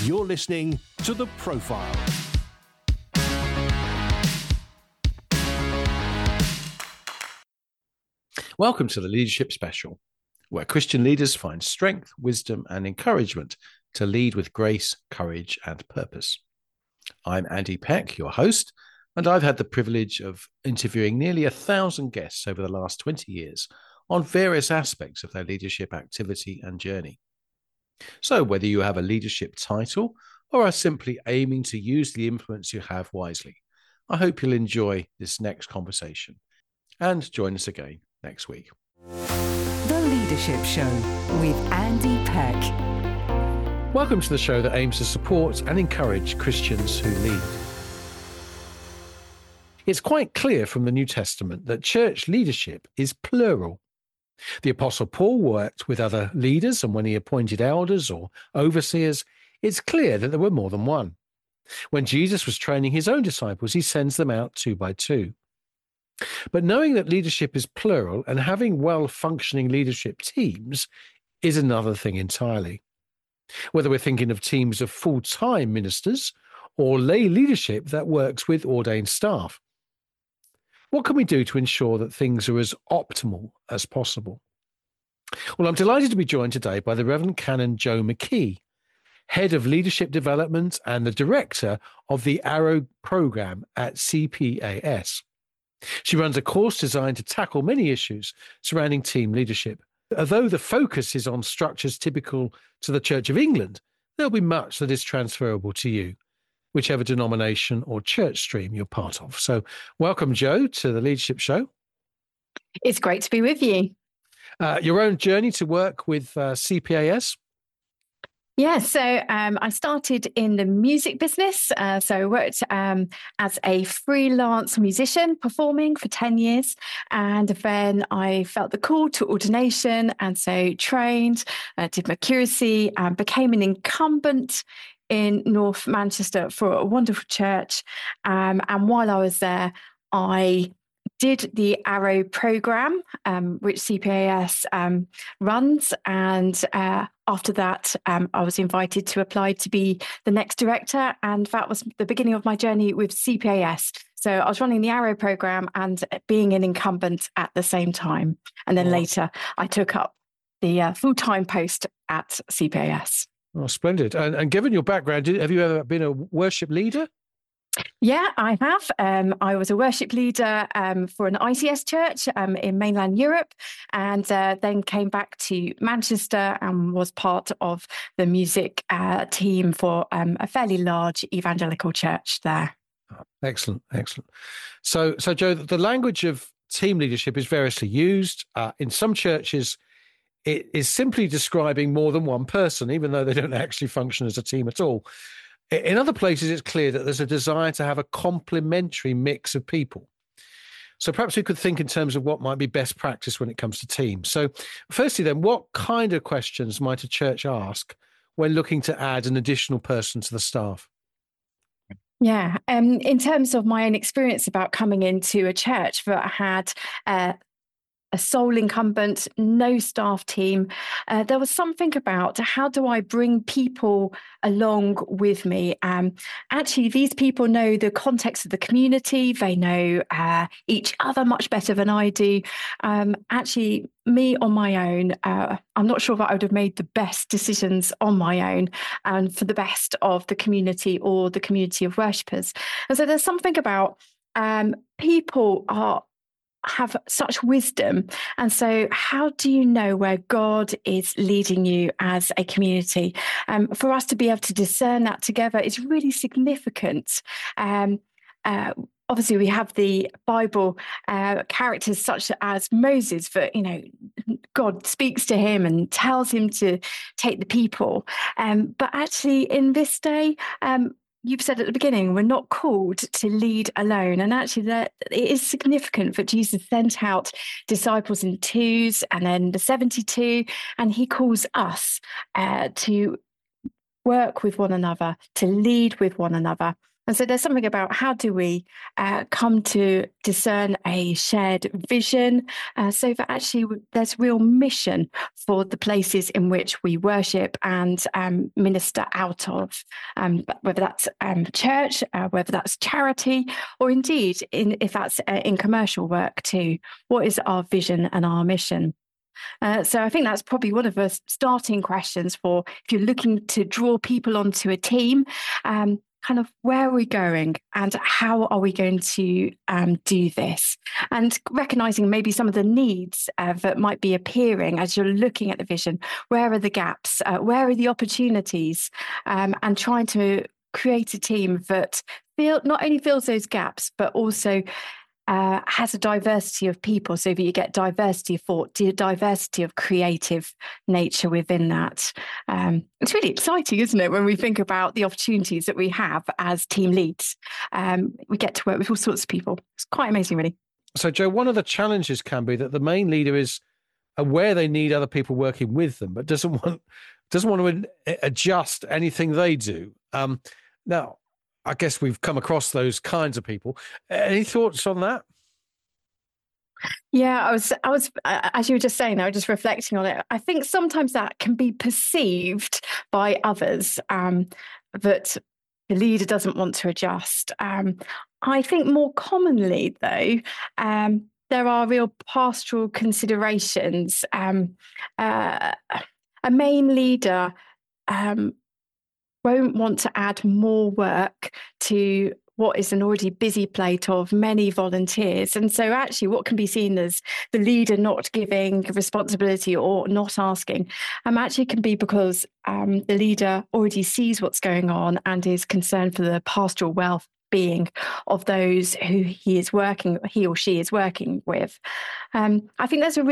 You're listening to The Profile. Welcome to the Leadership Special, where Christian leaders find strength, wisdom, and encouragement to lead with grace, courage, and purpose. I'm Andy Peck, your host, and I've had the privilege of interviewing nearly 1,000 guests over the last 20 years on various aspects of their leadership activity and journey. So whether you have a leadership title or are simply aiming to use the influence you have wisely, I hope you'll enjoy this next conversation and join us again next week. The Leadership Show with Andy Peck. Welcome to the show that aims to support and encourage Christians who lead. It's quite clear from the New Testament that church leadership is plural. The Apostle Paul worked with other leaders, and when he appointed elders or overseers, it's clear that there were more than one. When Jesus was training his own disciples, he sends them out 2 by 2. But knowing that leadership is plural and having well-functioning leadership teams is another thing entirely. Whether we're thinking of teams of full-time ministers or lay leadership that works with ordained staff. What can we do to ensure that things are as optimal as possible? Well, I'm delighted to be joined today by the Reverend Canon Joe McKee, Head of Leadership Development and the Director of the Arrow Program at CPAS. She runs a course designed to tackle many issues surrounding team leadership. Although the focus is on structures typical to the Church of England, there'll be much that is transferable to you, whichever denomination or church stream you're part of. So welcome, Joe, to the Leadership Show. It's great to be with you. Your own journey to work with CPAS? Yeah, so I started in the music business. So I worked as a freelance musician performing for 10 years. And then I felt the call to ordination and so trained, did my curacy, and became an incumbent in North Manchester for a wonderful church. And while I was there, I did the Arrow program, which CPAS runs. And after that, I was invited to apply to be the next director. And that was the beginning of my journey with CPAS. So I was running the Arrow program and being an incumbent at the same time. And then later, I took up the full-time post at CPAS. Oh, splendid. And given your background, have you ever been a worship leader? Yeah, I have. I was a worship leader for an ICS church in mainland Europe, and then came back to Manchester and was part of the music team for a fairly large evangelical church there. Oh, excellent. So Joe, the language of team leadership is variously used. In some churches, it is simply describing more than one person, even though they don't actually function as a team at all. In other places, it's clear that there's a desire to have a complementary mix of people. So perhaps we could think in terms of what might be best practice when it comes to teams. So firstly, then, what kind of questions might a church ask when looking to add an additional person to the staff? Yeah, in terms of my own experience about coming into a church that had a sole incumbent, no staff team. There was something about how do I bring people along with me? Actually, these people know the context of the community. They know each other much better than I do. Actually, me on my own, I'm not sure that I would have made the best decisions on my own and for the best of the community or the community of worshippers. And so there's something about people have such wisdom. And so how do you know where God is leading you as a community? For us to be able to discern that together is really significant. Obviously, we have the Bible characters such as Moses, that, God speaks to him and tells him to take the people. But actually, in this day, you've said at the beginning, we're not called to lead alone. And actually, that it is significant that Jesus sent out disciples in twos and then the 72, and he calls us to work with one another, to lead with one another. And so there's something about how do we come to discern a shared vision so that actually there's real mission for the places in which we worship and minister out of, whether that's church, whether that's charity, or indeed if that's in commercial work too. What is our vision and our mission? So I think that's probably one of the starting questions for if you're looking to draw people onto a team. Kind of where are we going and how are we going to do this? And recognizing maybe some of the needs that might be appearing as you're looking at the vision. Where are the gaps? Where are the opportunities? And trying to create a team that not only fills those gaps, but also has a diversity of people, so that you get diversity of thought, diversity of creative nature within that. It's really exciting, isn't it, when we think about the opportunities that we have as team leads. We get to work with all sorts of people. It's quite amazing, really. So, Jo, one of the challenges can be that the main leader is aware they need other people working with them, but doesn't want to adjust anything they do. Now, I guess we've come across those kinds of people. Any thoughts on that? Yeah, I was, as you were just saying, I was just reflecting on it. I think sometimes that can be perceived by others that the leader doesn't want to adjust. I think more commonly, though, there are real pastoral considerations. A main leader won't want to add more work to what is an already busy plate of many volunteers. And so actually what can be seen as the leader not giving responsibility or not asking actually can be because the leader already sees what's going on and is concerned for the pastoral well-being of those who he or she is working with. I think there's a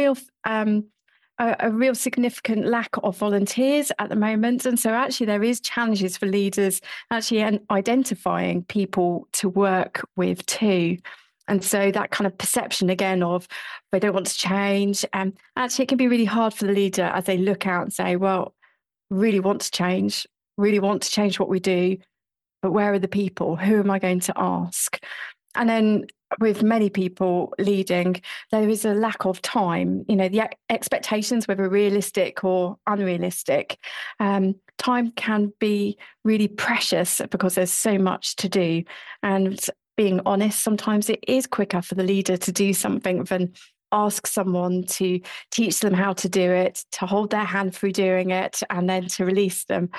real significant lack of volunteers at the moment. And so actually there is challenges for leaders actually identifying people to work with too. And so that kind of perception again of they don't want to change, actually it can be really hard for the leader as they look out and say, well, really want to change what we do, but where are the people? Who am I going to ask? And then with many people leading, there is a lack of time. The expectations, whether realistic or unrealistic, time can be really precious because there's so much to do. And being honest, sometimes it is quicker for the leader to do something than ask someone to teach them how to do it, to hold their hand through doing it, and then to release them.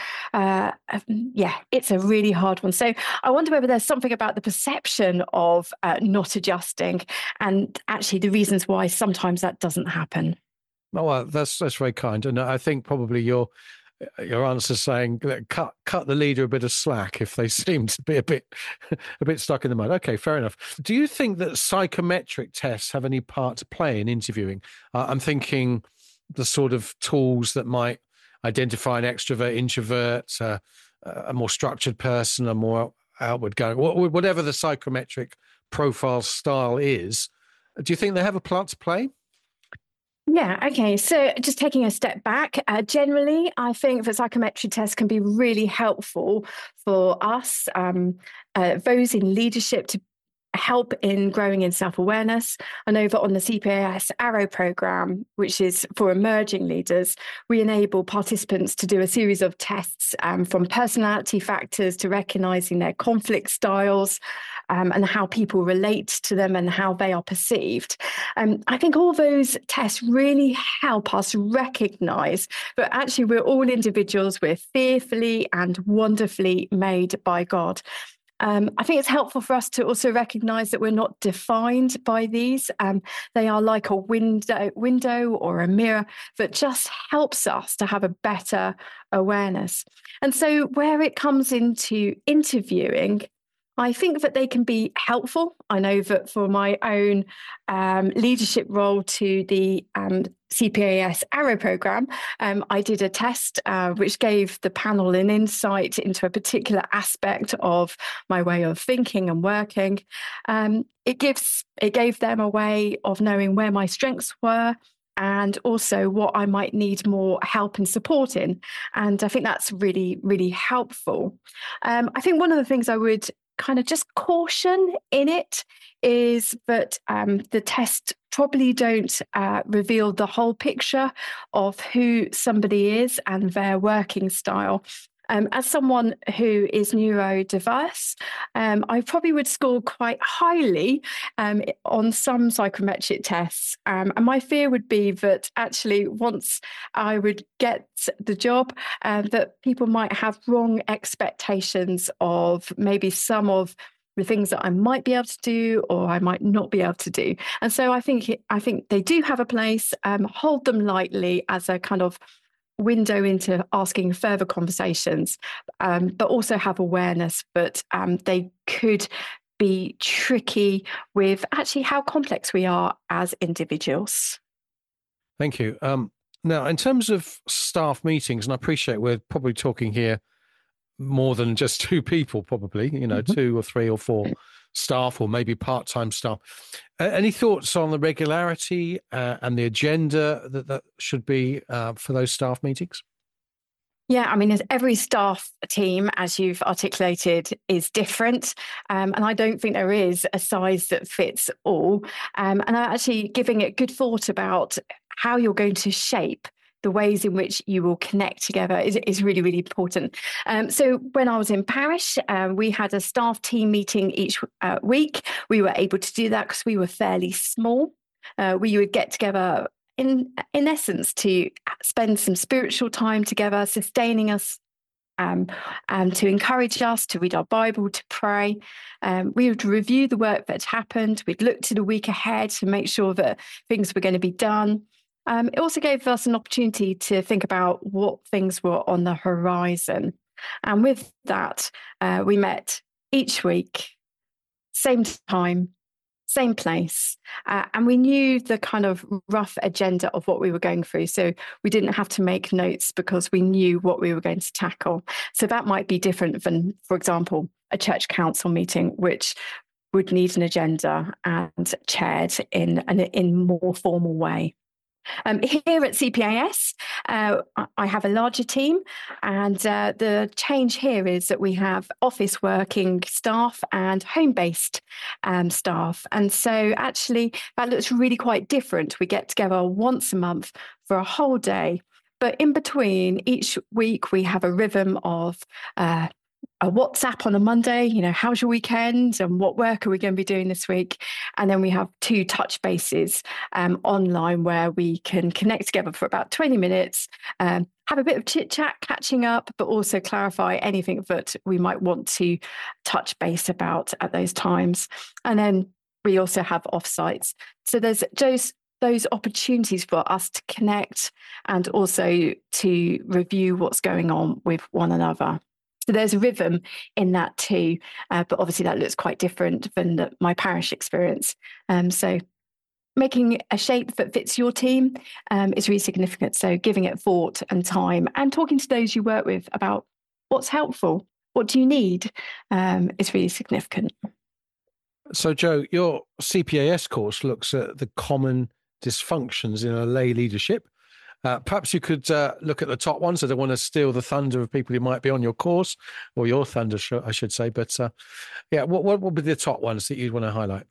It's a really hard one. So I wonder whether there's something about the perception of not adjusting and actually the reasons why sometimes that doesn't happen. Oh, well, that's very kind. And I think probably your answer saying cut the leader a bit of slack if they seem to be a bit stuck in the mud. Okay, fair enough. Do you think that psychometric tests have any part to play in interviewing? I'm thinking the sort of tools that might identify an extrovert, introvert, a more structured person, a more outward going, whatever the psychometric profile style is. Do you think they have a part to play? Yeah, okay. So just taking a step back, generally, I think that psychometric tests can be really helpful for us, those in leadership, to help in growing in self-awareness. And over on the CPAS Arrow program, which is for emerging leaders, we enable participants to do a series of tests from personality factors to recognizing their conflict styles and how people relate to them and how they are perceived. I think all those tests really help us recognize that actually we're all individuals, we're fearfully and wonderfully made by God. I think it's helpful for us to also recognise that we're not defined by these. They are like a window or a mirror that just helps us to have a better awareness. And so where it comes into interviewing, I think that they can be helpful. I know that for my own leadership role to the CPAS Arrow program, I did a test which gave the panel an insight into a particular aspect of my way of thinking and working. It gave them a way of knowing where my strengths were and also what I might need more help and support in. And I think that's really, really helpful. I think one of the things I would kind of just caution in it is that the tests probably don't reveal the whole picture of who somebody is and their working style. As someone who is neurodiverse, I probably would score quite highly on some psychometric tests. And my fear would be that actually once I would get the job, that people might have wrong expectations of maybe some of the things that I might be able to do or I might not be able to do. And so I think they do have a place. Hold them lightly as a kind of window into asking further conversations, but also have awareness that they could be tricky with actually how complex we are as individuals. Thank you. Now, in terms of staff meetings, and I appreciate we're probably talking here more than just two people, probably, mm-hmm. 2 or 3 or 4 staff, or maybe part-time staff. Any thoughts on the regularity and the agenda that should be for those staff meetings? Yeah, I mean, every staff team, as you've articulated, is different. And I don't think there is a size that fits all. And I'm actually giving it good thought about how you're going to shape the ways in which you will connect together is really, really important. So when I was in parish, we had a staff team meeting each week. We were able to do that because we were fairly small. We would get together in essence to spend some spiritual time together, sustaining us, and to encourage us to read our Bible, to pray. We would review the work that had happened. We'd look to the week ahead to make sure that things were going to be done. It also gave us an opportunity to think about what things were on the horizon. And with that, we met each week, same time, same place. And we knew the kind of rough agenda of what we were going through. So we didn't have to make notes because we knew what we were going to tackle. So that might be different than, for example, a church council meeting, which would need an agenda and chaired in a more formal way. Here at CPAS, I have a larger team, and the change here is that we have office working staff and home-based staff. And so actually that looks really quite different. We get together once a month for a whole day, but in between each week we have a rhythm of a WhatsApp on a Monday, how's your weekend and what work are we going to be doing this week? And then we have 2 touch bases online where we can connect together for about 20 minutes, have a bit of chit chat, catching up, but also clarify anything that we might want to touch base about at those times. And then we also have offsites. So there's those opportunities for us to connect and also to review what's going on with one another. So there's a rhythm in that too, but obviously that looks quite different than my parish experience. So making a shape that fits your team is really significant. So giving it thought and time and talking to those you work with about what's helpful, what do you need, is really significant. So Jo, your CPAS course looks at the common dysfunctions in a lay leadership. Perhaps you could look at the top ones. I don't want to steal the thunder of people who might be on your course, or your thunder, I should say. But what would be the top ones that you'd want to highlight?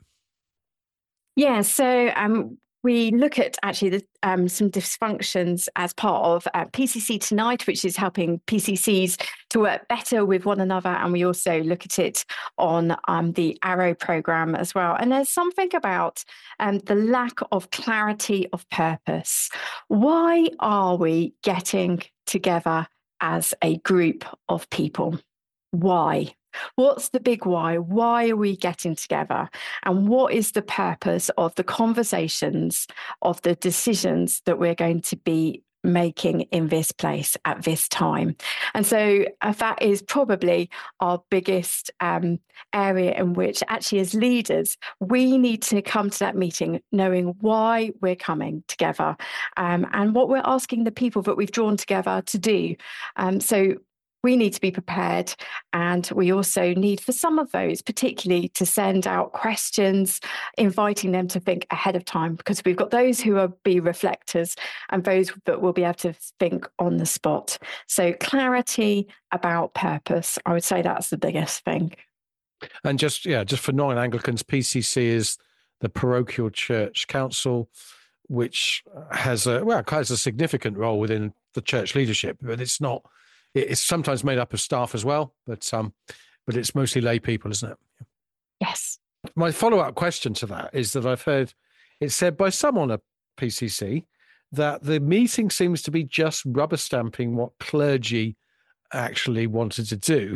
Yeah, so we look at actually some dysfunctions as part of PCC Tonight, which is helping PCCs to work better with one another. And we also look at it on the Arrow program as well. And there's something about the lack of clarity of purpose. Why are we getting together as a group of people? Why? What's the big why? Why are we getting together? And what is the purpose of the conversations, of the decisions that we're going to be making in this place at this time? And so that is probably our biggest area in which actually as leaders, we need to come to that meeting knowing why we're coming together and what we're asking the people that we've drawn together to do. So we need to be prepared, and we also need for some of those particularly to send out questions, inviting them to think ahead of time, because we've got those who will be reflectors and those that will be able to think on the spot. So clarity about purpose, I would say that's the biggest thing. And just for non-Anglicans, PCC is the Parochial Church Council, which has a significant role within the church leadership, but it's not. It's sometimes made up of staff as well, but it's mostly lay people, isn't it? Yes. My follow-up question to that is that I've heard it said by some on a PCC that the meeting seems to be just rubber stamping what clergy actually wanted to do.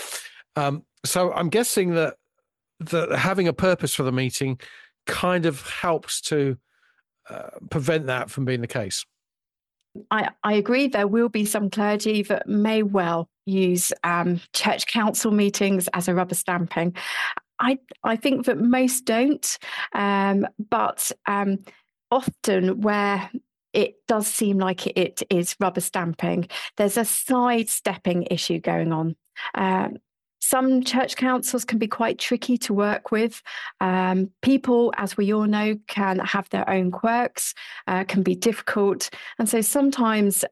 So I'm guessing that having a purpose for the meeting kind of helps to prevent that from being the case. I agree. There will be some clergy that may well use church council meetings as a rubber stamping. I think that most don't, but often where it does seem like it is rubber stamping, there's a sidestepping issue going on. Some church councils can be quite tricky to work with. People, as we all know, can have their own quirks, can be difficult. And so sometimes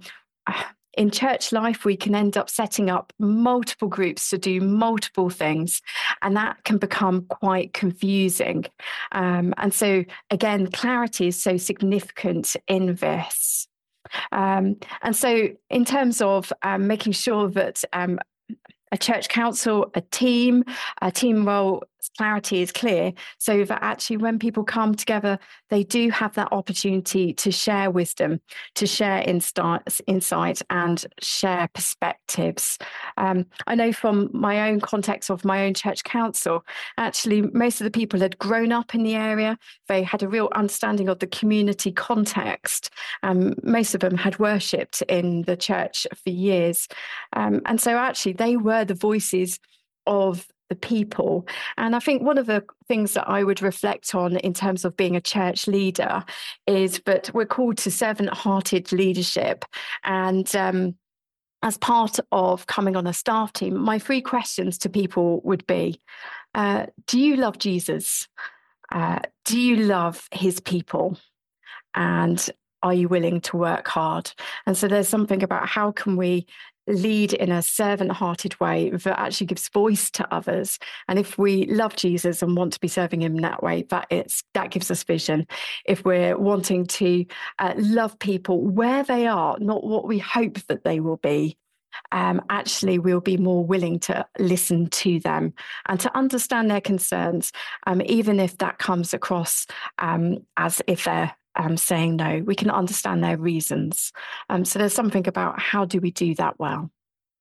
in church life, we can end up setting up multiple groups to do multiple things, and that can become quite confusing. And so, again, clarity is so significant in this. And so in terms of making sure that a church council, a team role clarity is clear, so that actually when people come together, they do have that opportunity to share wisdom, to share insight and share perspectives. I know from my own context of my own church council, actually most of the people had grown up in the area. They had a real understanding of the community context. Most of them had worshipped in the church for years. And so actually they were the voices of the people. And I think one of the things that I would reflect on in terms of being a church leader is that we're called to servant-hearted leadership. And as part of coming on a staff team, my 3 questions to people would be, do you love Jesus? Do you love his people? And are you willing to work hard? And so there's something about how can we lead in a servant-hearted way that actually gives voice to others. And if we love Jesus and want to be serving him in that way, that gives us vision. If we're wanting to love people where they are, not what we hope that they will be, actually we'll be more willing to listen to them and to understand their concerns, even if that comes across as if they're saying no. We can understand their reasons. So there's something about how do we do that well.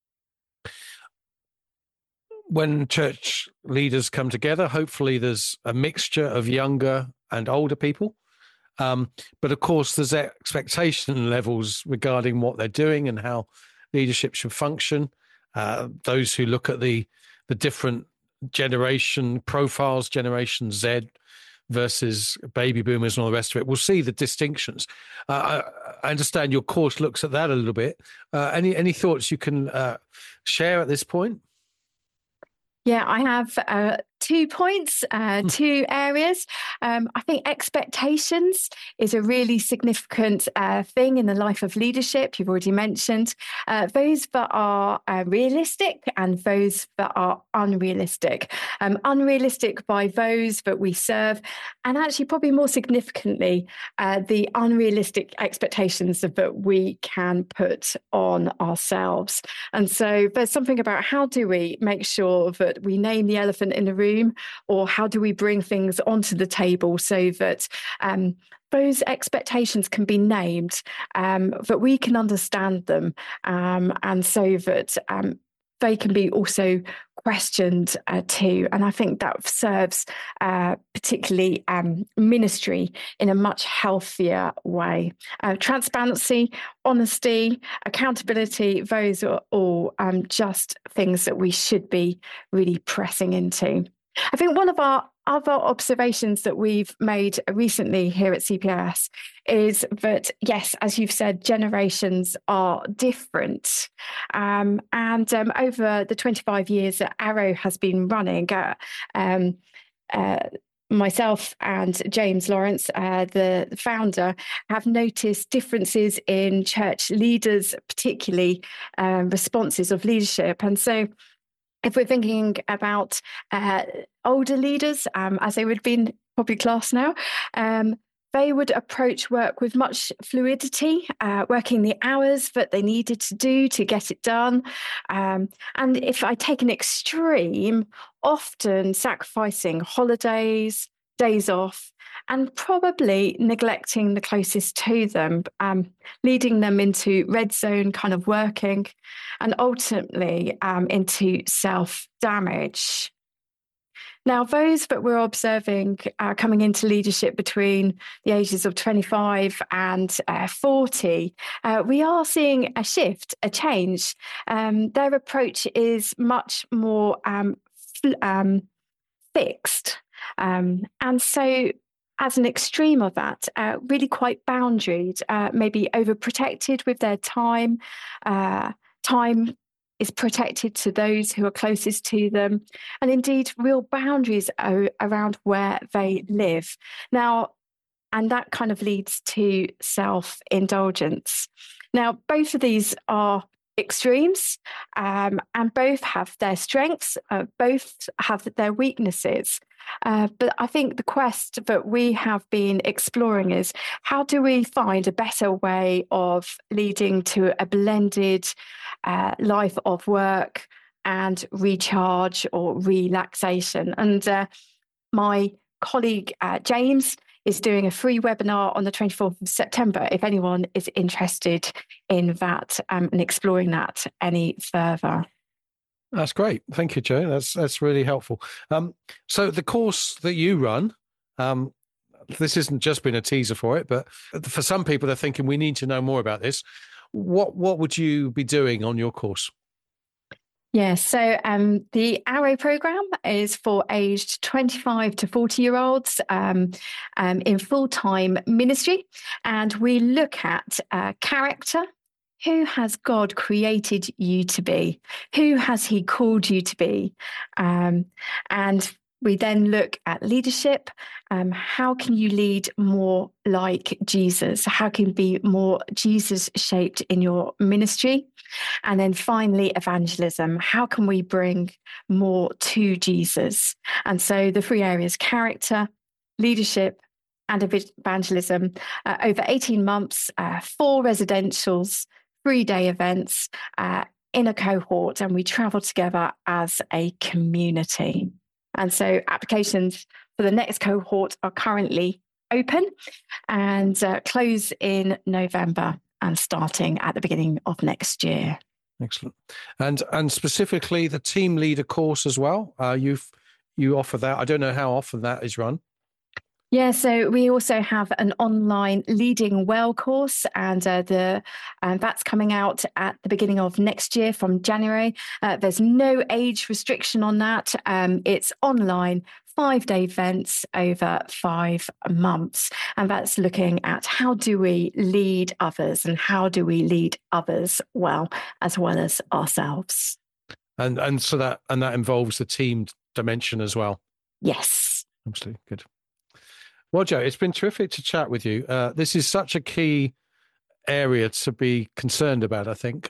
When church leaders come together, hopefully there's a mixture of younger and older people. But of course, there's expectation levels regarding what they're doing and how leadership should function. Those who look at the different generation profiles, Generation Z versus baby boomers and all the rest of it, we'll see the distinctions. I understand your course looks at that a little bit. Any thoughts you can share at this point? Yeah, I have 2 points, 2 areas. I think expectations is a really significant thing in the life of leadership. You've already mentioned those that are realistic and those that are unrealistic. Unrealistic by those that we serve, and actually probably more significantly, the unrealistic expectations that we can put on ourselves. And so there's something about how do we make sure that we name the elephant in the room, or how do we bring things onto the table so that those expectations can be named, that we can understand them, and so that they can be also questioned too. And I think that serves particularly ministry in a much healthier way. Transparency, honesty, accountability, those are all just things that we should be really pressing into. I think one of our other observations that we've made recently here at CPS is that, yes, as you've said, generations are different. And over the 25 years that Arrow has been running, myself and James Lawrence, the founder, have noticed differences in church leaders, particularly responses of leadership. And so if we're thinking about older leaders, as they would be in probably class now, they would approach work with much fluidity, working the hours that they needed to do to get it done. And if I take an extreme, often sacrificing holidays, days off, and probably neglecting the closest to them, leading them into red zone kind of working, and ultimately into self-damage. Now, those that we're observing coming into leadership between the ages of 25 and 40, we are seeing a shift, a change. Their approach is much more fixed. And so, as an extreme of that, really quite boundaried, maybe overprotected with their time. Time is protected to those who are closest to them, and indeed real boundaries around where they live. Now, and that kind of leads to self-indulgence. Now, both of these are extremes, and both have their strengths, both have their weaknesses. But I think the quest that we have been exploring is, how do we find a better way of leading to a blended life of work and recharge or relaxation? And my colleague James is doing a free webinar on the 24th of September, if anyone is interested in that and exploring that any further. That's great. Thank you, Jo. That's really helpful. So the course that you run, this hasn't just been a teaser for it, but for some people, they're thinking we need to know more about this. What would you be doing on your course? Yeah, so the Arrow program is for aged 25 to 40-year-olds in full-time ministry. And we look at character. Who has God created you to be? Who has he called you to be? And we then look at leadership. How can you lead more like Jesus? How can you be more Jesus-shaped in your ministry? And then finally, evangelism. How can we bring more to Jesus? And so the three areas: character, leadership, and evangelism. Over 18 months, 4 residentials, 3-day events in a cohort, and we travel together as a community. And so applications for the next cohort are currently open and close in November and starting at the beginning of next year. Excellent. And specifically the team leader course as well. You offer that. I don't know how often that is run. Yeah, so we also have an online Leading Well course, and that's coming out at the beginning of next year from January. There's no age restriction on that. It's online, 5-day events over 5 months. And that's looking at how do we lead others and how do we lead others well as ourselves. And so that involves the team dimension as well. Yes. Absolutely. Good. Well, Jo, it's been terrific to chat with you. This is such a key area to be concerned about, I think.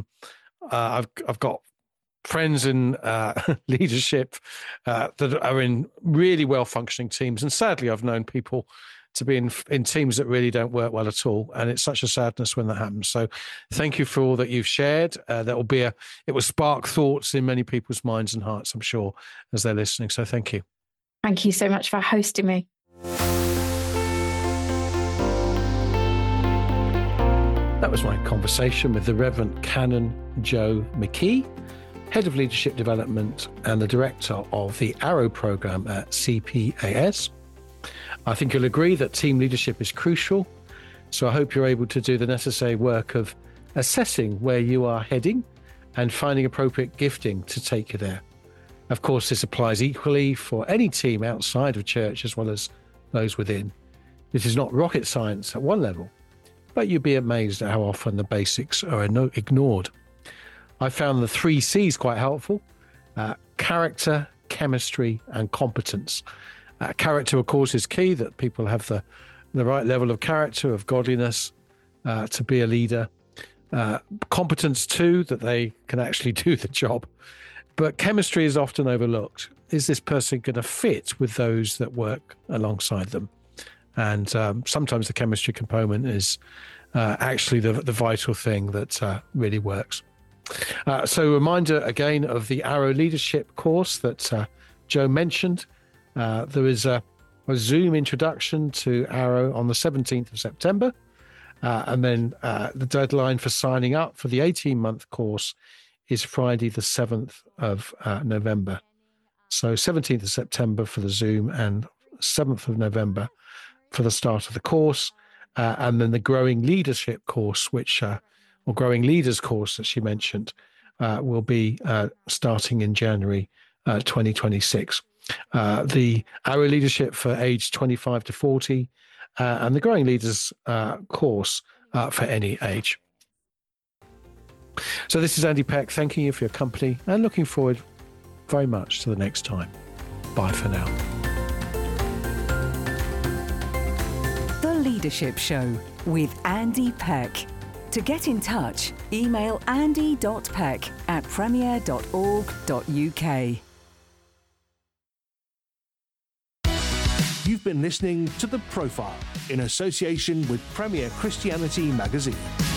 I've got friends in leadership that are in really well-functioning teams. And sadly, I've known people to be in teams that really don't work well at all. And it's such a sadness when that happens. So thank you for all that you've shared. It will spark thoughts in many people's minds and hearts, I'm sure, as they're listening. So thank you. Thank you so much for hosting me. That was my conversation with the Reverend Canon Jo McKee, Head of Leadership Development and the Director of the Arrow program at CPAS. I think you'll agree that team leadership is crucial, so I hope you're able to do the necessary work of assessing where you are heading and finding appropriate gifting to take you there. Of course, this applies equally for any team outside of church as well as those within. This is not rocket science at one level, but you'd be amazed at how often the basics are ignored. I found the 3 C's quite helpful: character, chemistry, and competence. Character, of course, is key, that people have the right level of character, of godliness, to be a leader. Competence too, that they can actually do the job. But chemistry is often overlooked. Is this person going to fit with those that work alongside them? And sometimes the chemistry component is actually the vital thing that really works. So a reminder again of the Arrow Leadership course that Joe mentioned. There is a Zoom introduction to Arrow on the 17th of September. And then the deadline for signing up for the 18-month course is Friday, the 7th of November. So 17th of September for the Zoom and 7th of November for the start of the course. And then the Growing Leadership course, or Growing Leaders course, as she mentioned, will be starting in January 2026. The Arrow Leadership for age 25 to 40 and the Growing Leaders course for any age. So this is Andy Peck thanking you for your company and looking forward very much to the next time. Bye for now. The Leadership Show with Andy Peck. To get in touch, email andy.peck@premier.org.uk. You've been listening to The Profile in association with Premier Christianity Magazine.